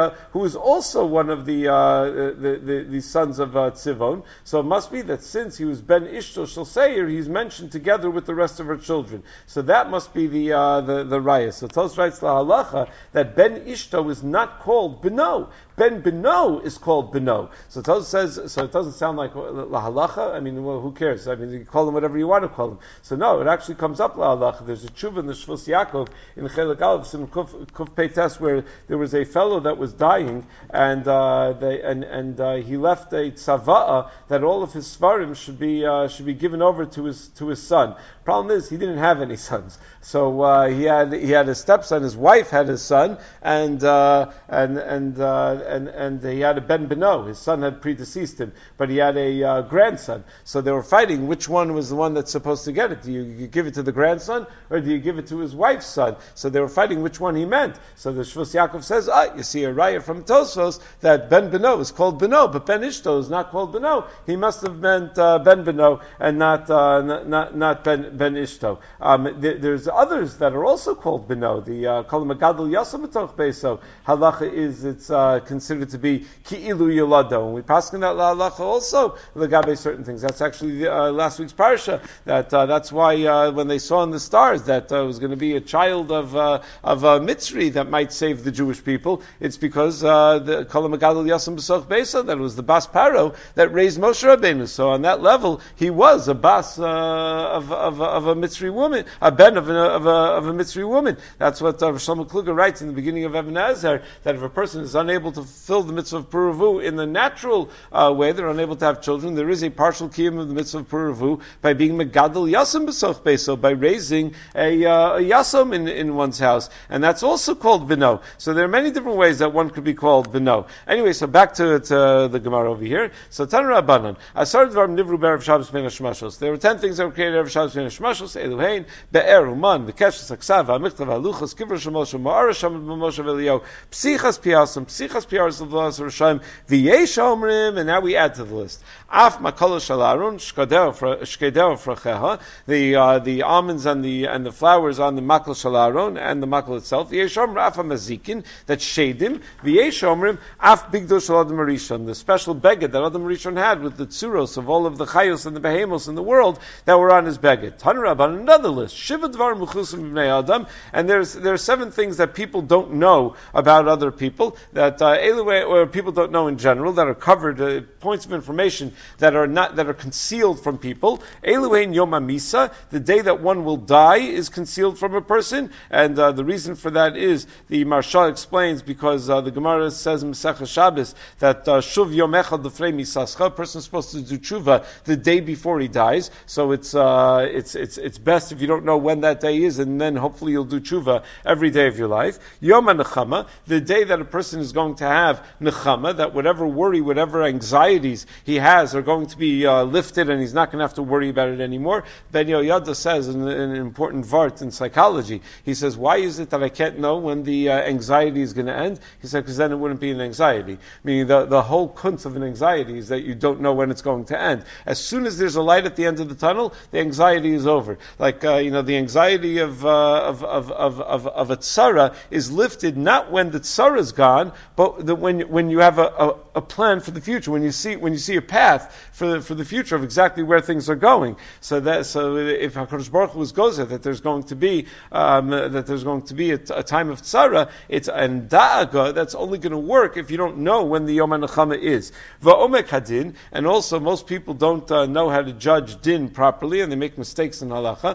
was also one of the uh, the, the, the sons of uh, Tzivon. So it must be that since he was Ben Ishto Shel Seir, he's mentioned together with the rest of her children. So that must be the uh, the, the raya. So Tos writes la halacha that Ben Ishto is not called Beno. Ben Beno is called Beno. So Tos says, so it doesn't sound like la halacha. I mean, well, who cares? I mean, you call him whatever you want to call him. So no, it actually comes up la halacha. There's a tshuva in the Shvus Yaakov in Chelik Aleph in Kuf, Kuf Peites where there was a fellow that was dying, and uh, they and and uh, he left a tzava'a that all of his svarim should be uh, should be given over to his to his son. Problem is, he didn't have any sons, so uh, he had he had a stepson. His wife had his son, and uh, and and uh, and and he had a ben beno. His son had predeceased him, but he had a uh, grandson. So they were fighting which one was the one that's supposed to get it. Do you, you give it to the grandson, or do you give it to his wife's son? So they were fighting which one he meant. So the Shvus Yaakov says, ah, you see a raya from Tosfos that ben beno is called beno, but ben ishto is not called beno. He must have meant uh, ben beno and not uh, not, not not ben ben ishto. Um, th- there's others that are also called beno. The kol megadol yasam b'toch beso halacha is it's uh, considered to be ki'ilu yolado, and we pass in that halacha also legabe certain things. That's actually the, uh, last week's parsha. That uh, that's why uh, when they saw in the stars that uh, it was going to be a child of uh, of uh, Mitzri that might save the Jewish people, it's because uh, the kol megadol yasam b'toch beso, that it was the bas paro that raised Moshe Rabbeinu. So on that level, he was a bas uh, of of of a Mitzri woman, a ben of a of a, of a Mitzri woman. That's what uh, Shlomo Kluger writes in the beginning of Even Ezer, that if a person is unable to fulfill the mitzvah of Puravu in the natural uh, way, they're unable to have children, there is a partial kiyum of the mitzvah of Puravu by being megadol yasam b'soch beso, by raising a, uh, a yasam in, in one's house. And that's also called beno. So there are many different ways that one could be called beno. Anyway, so back to, to the Gemara over here. So Tan Rabbanan, Asar Dvarim Nivru B'Erev Shabbos Ben Hashmashos. There were ten things that were created Erev Shabbos Ben Hashmashos, Eluhein, Be'er, Uman, V'keshes, Aksav, Ha'michtav, Ha'luchas, Kivra Shemoshe, Ma'ara Shamad B'Moshe V'Elio, Psichas Piasim, Psichas Piaris of the Las Rishayim, V'yesh Omrim, and now we add to the list. Af Makol Shel Aaron, Shkedeo Fracheha, the uh, the almonds and the and the flowers on the Makol Shel Aaron and the Makol itself. V'yesh Omrim Af Mazikin, that's Shadim. V'yesh Omrim Af Bigdo Shel Adam Rishon, the special beged that Adam Rishon had with the tzuros of all of the chayos and the behemos in the world that were on his beged. Tanrab on another list, Shiva Dvar Mechusim B'nei Adam, and there's there are seven things that people don't know about other people, that uh, or people don't know in general, that are covered, uh, points of information that are not that are concealed from people. Eluhein Yom HaMisa, the day that one will die is concealed from a person, and uh, the reason for that is the Marsha explains because uh, the Gemara says in Masechah Shabbos that uh, Shuv Yom Echad L'frei Misascha, a person is supposed to do tshuva the day before he dies. So it's uh, it's it's it's best if you don't know when that day is, and then hopefully you'll do tshuva every day of your life. Yom HaNechama, the day that a person is going to have nechama, that whatever worry, whatever anxieties he has are going to be uh, lifted, and he's not going to have to worry about it anymore. Ben Yoyada says in, in an important vart in psychology, he says, why is it that I can't know when the uh, anxiety is going to end? He said, because then it wouldn't be an anxiety. Meaning the, the whole kunz of an anxiety is that you don't know when it's going to end. As soon as there's a light at the end of the tunnel, the anxiety is over. Like, uh, you know, the anxiety of, uh, of, of, of, of, of a tzara is lifted not when the tzara is gone, but the, when, when you have a, a, a plan for the future, when you see, when you see a path for the, for the future of exactly where things are going. So that, so if HaKadosh Baruch Hu goes there, that there's going to be, um, that there's going to be a, a time of tzara, it's and da'aga, that's only going to work if you don't know when the Yom HaNechama is. Va'omek hadin, and also most people don't uh, know how to judge din properly, and they make mistakes in halacha.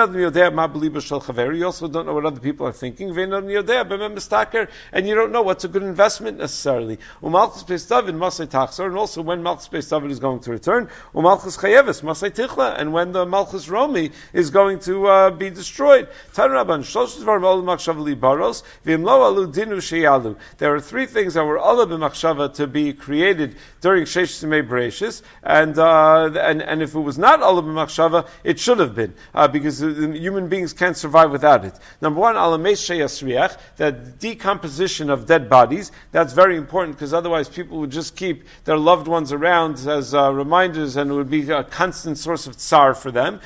You also don't know what other people are thinking, and you don't know what's a good investment necessarily. And also when Malchus Beis David is going to return, and when the Malchus Romi is going to uh, be destroyed. There are three things that were Allah b'machshava to be created during Sheish Simei Bereshis, and, uh, and and if it was not Allah b'machshava, it should have been, uh, because human beings can't survive without it. Number one, alamesh sheyasriach, that decomposition of dead bodies. That's very important, because otherwise people would just keep their loved ones around as uh, reminders, and it would be a constant source of tsar for them.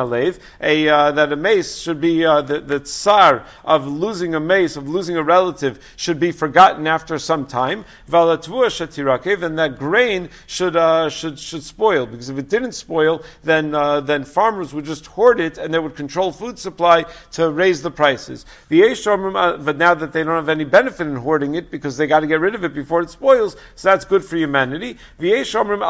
A, uh, that a mace should be uh, the, the tsar of losing a mace, of losing a relative, derivative should be forgotten after some time. And that grain should uh, should should spoil, because if it didn't spoil, then uh, then farmers would just hoard it and they would control food supply to raise the prices. But now that they don't have any benefit in hoarding it because they got to get rid of it before it spoils, so that's good for humanity. Right,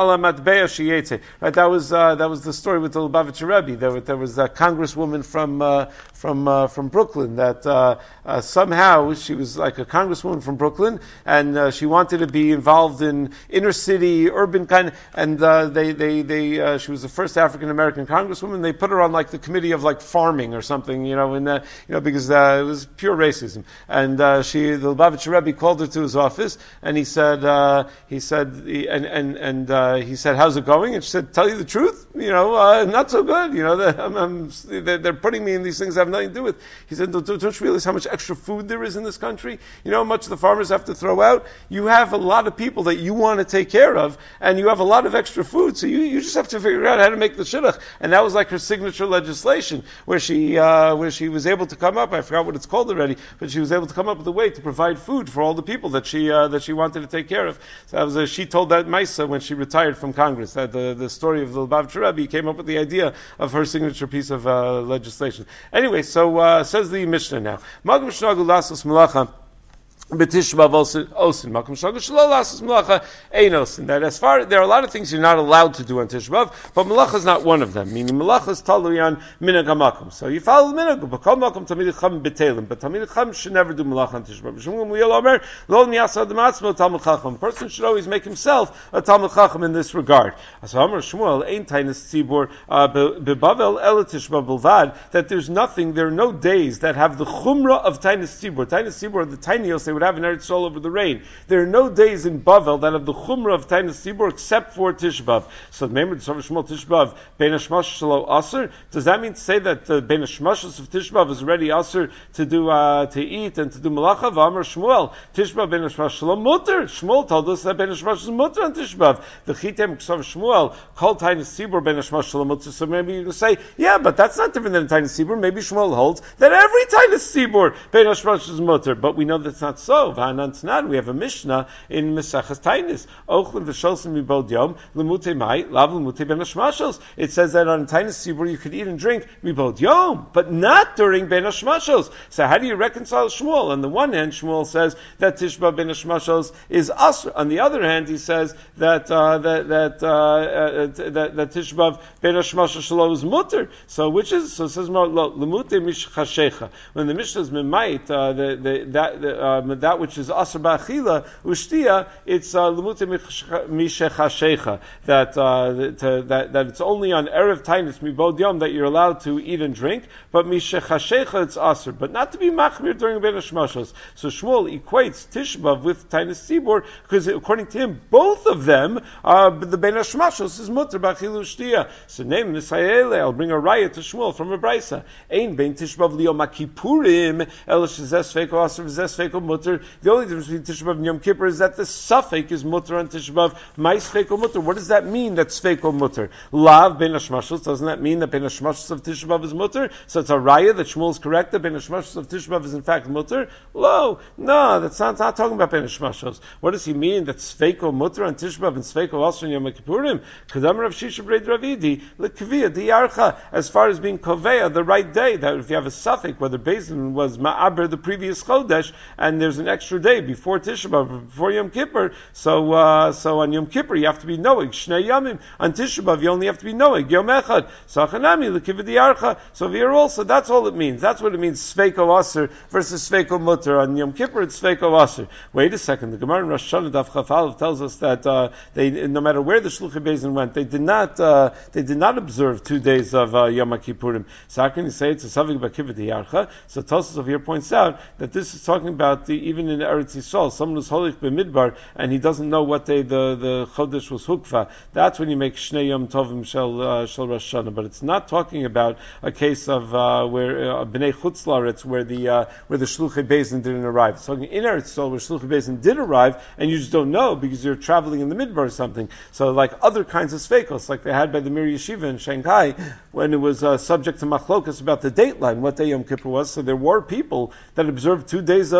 that was uh, that was the story with the Lubavitcher Rebbe. There, there was a congresswoman from uh, from uh, from Brooklyn that uh, uh, somehow she was like a congresswoman from Brooklyn, and uh, she wanted to be involved in inner city, urban kind, and uh, they they they uh, she was the first African American congresswoman. They put her on like the committee of like farming or something, you know, in uh, you know because uh, it was pure racism. And uh, she, the Lubavitcher Rebbe, called her to his office, and he said uh, he said he, and and and uh, he said, "How's it going?" And she said, "Tell you the truth, you know, uh, not so good. You know, they're, I'm, I'm, they're, they're putting me in these things I have nothing to do with." He said, don't, don't you realize how much extra food there is in this country? You know how much the farmers have to throw out? You have a lot of people that you want to take care of, and you have a lot of extra food, so you, you just have to figure out how to make the shidduch. And that was like her signature legislation, where she uh, where she was able to come up, I forgot what it's called already, but she was able to come up with a way to provide food for all the people that she uh, that she wanted to take care of. So that was a, she told that Maisa when she retired from Congress. That the, the story of the Lubavitcher Rebbe came up with the idea of her signature piece of uh, legislation. Anyway, so uh, says the Mishnah now. Magam shnagu lasos malacha. B'tishbav osin, makom shagu shelo lasos malacha ein osin. That as far there are a lot of things you're not allowed to do on Tishbav, but malacha is not one of them. Meaning malacha is talui on minhag hamakom. So you follow the minhag, but kol makom tamid chacham b'telim. But tamid chacham should never do malacha on Tishbav. Shmuel Gamliel Omer lo niyasa d'matzmo talmid chacham. A person should always make himself a talmid chacham in this regard. So Amar Shmuel ein tainis tzibur bebavel el Tishbav bilvad. That there's nothing, there are no days that have the chumrah of tainis tzibur. Tainis tzibur are the tiniest they would have in Eretz Yisrael over the rain. There are no days in Bavel that have the chumrah of tainis tzibur except for Tishbav. So the name of Shmuel Tishbav bein hashmash shelo aser. Does that mean to say that the bein hashmashos of Tishbav is already aser to do uh, to eat and to do malacha? V'amar Shmuel Tishbav bein hashmash shelo muter. Shmuel told us that bein hashmash is muter on Tishbav. The chitem k'sav Shmuel called tainis tzibur bein hashmash shelo muter. So maybe you say, yeah, but that's not different than tainis tzibur. Maybe Shmuel holds that every tainis tzibur bein hashmash is muter, but we know that's not so. We have a Mishnah in Mesachas Tainis. Ochlin v'sholsim mibod yom lemute mai lav lemute ben hashmashos. It says that on Tainis Tzibur you could eat and drink mibod yom, but not during ben hashmashos. So how do you reconcile Shmuel? On the one hand, Shmuel says that Tishba ben hashmashos is asr. On the other hand, he says that uh, that that, uh, uh, that that Tishba ben hashmashos shelo is mutter. So which is so it says lemute mishchashecha. When the Mishnah is memait, uh, the, the, that the, uh, that which is asr ba'achila ushtia, it's lemute mishechashecha, that uh, that that it's only on erev tainis mibod yom that you're allowed to eat and drink, but mishechashecha it's asr, but not to be machmir during ben hashmashos. So Shmuel equates Tishbav with tainis tzibur because according to him, both of them, uh, the ben hashmashos is mutter ba'achila ushtia. So name Nisayele, I'll bring a raya to Shmuel from a brisa. Ein bein Tishbav liyom ha'kipurim el shezes feiko asr v'zes feiko mutter. The only difference between Tishbav and Yom Kippur is that the suffix is mutter on Tishbav. My sfeiko mutter. What does that mean? That sfeiko mutter. Lav ben hashmashos. Doesn't that mean that ben hashmashos of Tishbav is mutter? So it's a raya that Shmuel is correct that ben hashmashos of Tishbav is in fact mutter. Lo, no, that's not, not talking about ben hashmashos. What does he mean that sfeiko mutter on Tishbav and sfeiko also on Yom Kippurim? Kadam Rav Shisha B'rei Ravidi lekvia diarcha. As far as being koveya, the right day, that if you have a suffix, whether Bezin was ma'aber the previous chodesh and there's an extra day before Tisha B'av, before Yom Kippur, so uh, so on Yom Kippur you have to be noeg shnei yamim. On Tisha B'av you only have to be noeg yom echad. So achanami l'kiv diarcha. So here also that's all it means. That's what it means. Sveiko aser versus sveiko mutter. On Yom Kippur it's sveiko aser. Wait a second. The Gemara in Rosh Hashanah Daf Chaf Aleph tells us that uh, they, no matter where the Shluchei Beis went, they did not uh, they did not observe two days of uh, Yom Kippurim. So how can you say it's a savik b'kiv diarcha? So Tosfos over here points out that this is talking about the even in Eretz Yisrael, someone who's holich b'midbar and he doesn't know what day the the chodesh was hukva. That's when you make shnei yom tovim shel uh, shel Rosh Hashanah. But it's not talking about a case of uh, where uh, bnei chutz la'aretz where the uh, where the shluchei bezin didn't arrive. It's talking in Eretz Yisrael where shluchei bezin did arrive and you just don't know because you're traveling in the midbar or something. So like other kinds of sveikos, like they had by the Mir Yeshiva in Shanghai when it was uh, subject to machlokas about the date line, what day Yom Kippur was. So there were people that observed two days of uh,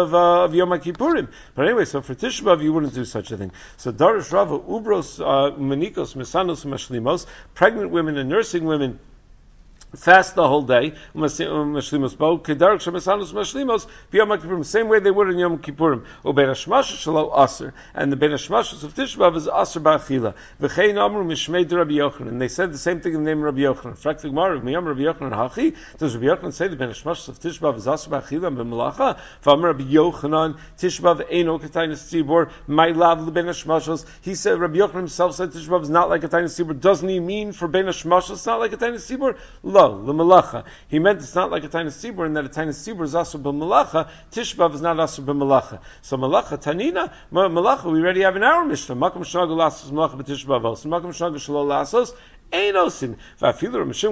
of Yom Kippurim. But anyway, so for Tisha B'Av you wouldn't do such a thing. So Darish Rava, Ubros, uh, Menikos, Mesanos, Mashlimos, pregnant women and nursing women, fast the whole day. Same way they would in Yom Kippurim. And the Ben Hashmashos of Tisha B'Av is Aser Ba'achila. And they said the same thing in the name of Rabbi Yochanan. Does Rabbi Yochanan say the Ben Hashmashos of Tisha B'Av is Aser Ba'achila and B'melacha? Rabbi Yochanan, Tisha B'Av Eino Ketainis Tzibor, my love the Ben Hashmashos. He said, Rabbi Yochanan himself said Tisha B'Av is not like a Tainis Tzibor. Doesn't he mean for Ben Hashmashos it's not like a Tainis Tzibor? The malacha. He meant it's not like a tainis tzibur, and that a tainis tzibur is also b'malacha. Tisha B'Av is not also b'malacha. So malacha tanina malacha. We already have in our mishnah. Makom shnagu lasos malacha b'tisha B'Av. So makom shnagu shelo lasos. And even Rav Shimon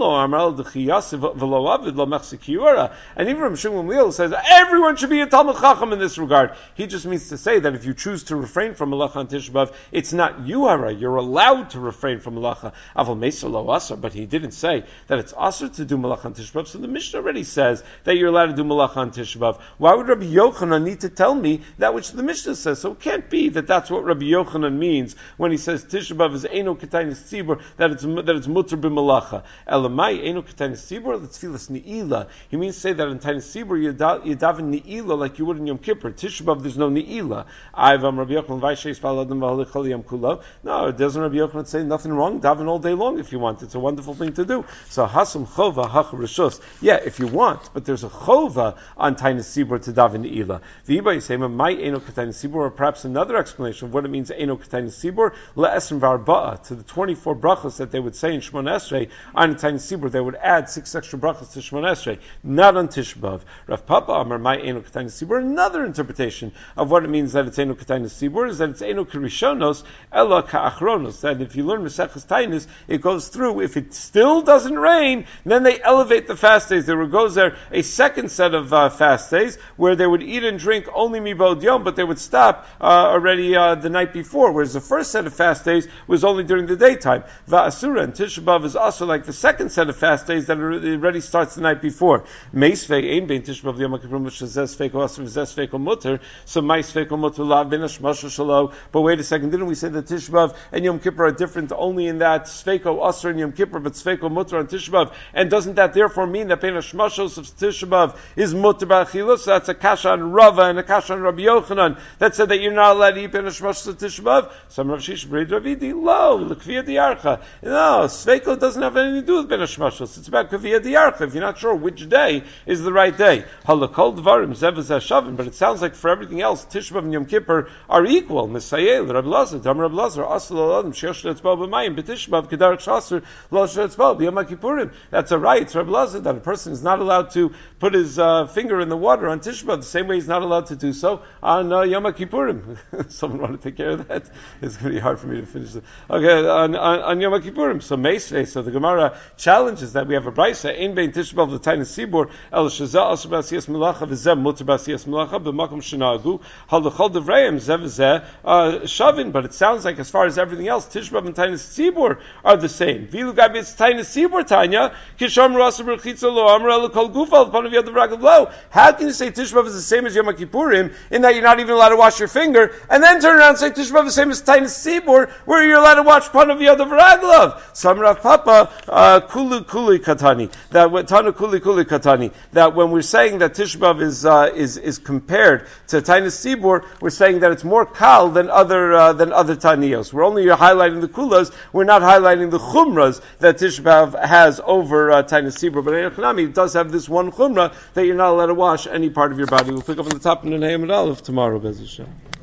Gamliel says everyone should be a Talmud Chacham in this regard. He just means to say that if you choose to refrain from malacha on Tisha B'Av, it's not you, hara. You're allowed to refrain from malacha. Aval meisa lo asar, but he didn't say that it's asar to do malacha on Tisha B'Av. So the Mishnah already says that you're allowed to do malacha on Tisha B'Av. Why would Rabbi Yochanan need to tell me that which the Mishnah says? So it can't be that that's what Rabbi Yochanan means when he says Tisha B'Av is Eino Ketainis Tzibur, that it's that it's mutter b'malacha. Elamai Eino Ketainis Tzibur, let's feel this ni'ila. He means to say that in Tainis Tzibur you daven ni'ila like you would in Yom Kippur. Tisha B'Av there's no ni'ila. Ayvam Rabbi Yochanan v'ayshei spal adam v'halich Yom Kula. No, doesn't Rabbi Yochanan say nothing wrong? Daven all day long if you want. It's a wonderful thing to do. So hasum chova hach rishus. Yeah, if you want, but there's a chova on Tainis Tzibur to daven ni'ila. V'yiba yisema my Eino Ketainis Tzibur, or perhaps another explanation of what it means Eino Ketainis Tzibur le'esrim v'arba'a, to the twenty-four brachos that they would say in Shemon Esrei on Tainis Tzibur. They would add six extra brachos to Shemon Esrei, not on Tisha B'Av. Rav Papa Amar my Eino Ketainis Tzibur. Another interpretation of what it means that it's Eino Ketainis Tzibur is that it's Eino Kirishonos Ella Ka'achronos. That if you learn Maseches Tainis, it goes through. If it still doesn't rain, then they elevate the fast days. There goes there a second set of uh, fast days where they would eat and drink only mibod yom, but they would stop uh, already uh, the night before. Whereas the first set of fast days was only during the daytime. Va'asura and Tisha B'Av is also like the second set of fast days that already starts the night before. Meisvei ein bein Tisha B'Av Yom Kippurim shezes feiko asur v'zes feiko mutter. So mais feiko mutter lav ben hashmashos shelo. But wait a second, didn't we say that Tisha B'Av and Yom Kippur are different only in that feiko asur and Yom Kippur, but feiko mutter on Tisha B'Av? And doesn't that therefore mean that ben hashmashos of Tisha B'Av is mutter b'achila? So that's a kasha on Rava and a kasha on Rabbi Yochanan that said that you're not allowed to eat ben hashmashos of Tisha B'Av. Some Rav Shish B'Reid Ravidi lo l'kviyah diarcha. No, sveiko doesn't have anything to do with ben hashmashos. It's about kviyah diarcha. If you're not sure which day is the right day, halakol dvarim zevaz hashavim. But it sounds like for everything else, Tisha B'Av and Yom Kippur are equal. Misayel Rabbi Lazar, Dam Rabbi Lazar, asal aladam sheyosh letzbal b'mayim b'Tisha B'Av kedarek shasur lo shetzbal b'Yom Kippurim. That's a right. It's Rabbi Lazar that a person is not allowed to put his uh, finger in the water on Tisha B'Av the same way he's not allowed to do so on uh, Yom Kippurim. Someone want to take care of that? It's going to be hard for me to finish it. Okay, on, on, on Yom Kippurim. So Meisvei, so the Gemara challenges that we have a braysa ein bein Tisha B'Av l'tainis tzibur el shezah asur b'asiyas melacha v'zeh muter b'asiyas melacha b'makom shenagu halachol devreim zeh v'zeh shavin. But it sounds like as far as everything else, Tisha B'Av and tainis tzibur are the same. V'ilu gabi it's tainis tzibur tanya kisham rasur b'chitza lo amra l'kol gufa l'panav yad v'raglav lo. How can you say Tisha B'Av is the same as Yom Kippurim in that you're not even allowed to wash your finger, and then turn around and say Tisha B'Av is the same as tainis tzibur where you're allowed to watch panav yad v'raglav? Some Rav Papa uh, kulu kuli katani that tanu kuli kuli katani that when we're saying that Tisha B'Av is uh, is is compared to tainis tzibur, we're saying that it's more kal than other uh, than other taniyos. We're only highlighting the kulas. We're not highlighting the chumras that Tisha B'Av has over uh, tainis tzibur. But it does have this one chumra that you're not allowed to wash any part of your body. We'll pick up on the top in the name of Aleph tomorrow, Bez Hashem.